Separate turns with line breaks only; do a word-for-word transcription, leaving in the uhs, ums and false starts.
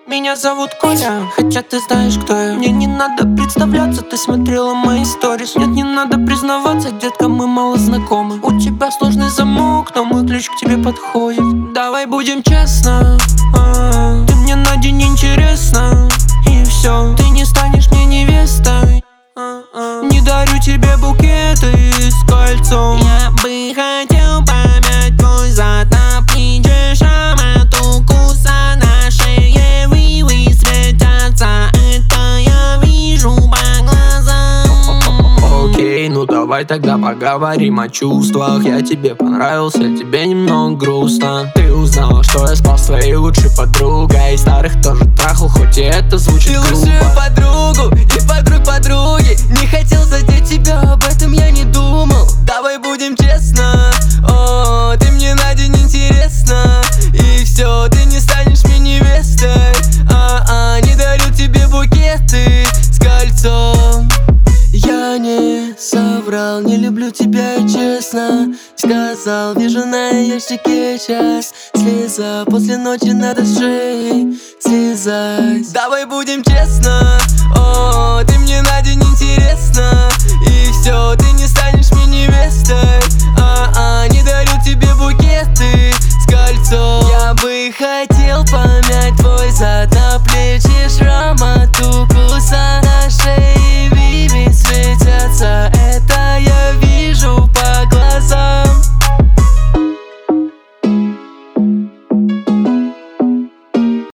Меня зовут Коля, хотя ты знаешь, кто я. Мне не надо представляться, ты смотрела мои сторис. Нет, не надо признаваться, детка, мы мало знакомы. У тебя сложный замок, но мой ключ к тебе подходит. Давай будем честно, а-а-а. Ты мне на день интересна, и все, ты не станешь мне невестой. А-а-а. Не дарю тебе букеты с кольцом.
Я бы хотел помять твой зад на плече, шрам от укуса на шее, вивы светятся, это я вижу по глазам.
Окей, ну давай тогда поговорим о чувствах. Я тебе понравился, тебе немного грустно. Ты узнала, что я спал с твоей лучшей подругой, и старых тоже трахал, хоть и это звучит
и
глупо.
Лучшую подругу и подруг подруги. Не хотел задеть тебя, об этом я не думал. Давай будем честно, о, ты мне на день интересна, и все, ты не станешь мне невестой. А-а, не дарю тебе букеты с кольцом. Я не соврал, не люблю тебя, и честно сказал. Вижу на ящике час слеза, после ночи надо с шеи слезать. Давай будем честно, о, ты мне на день интересна, и все, ты не станешь мне невестой. А-а, не дарю тебе букеты с кольцом. Я бы хотел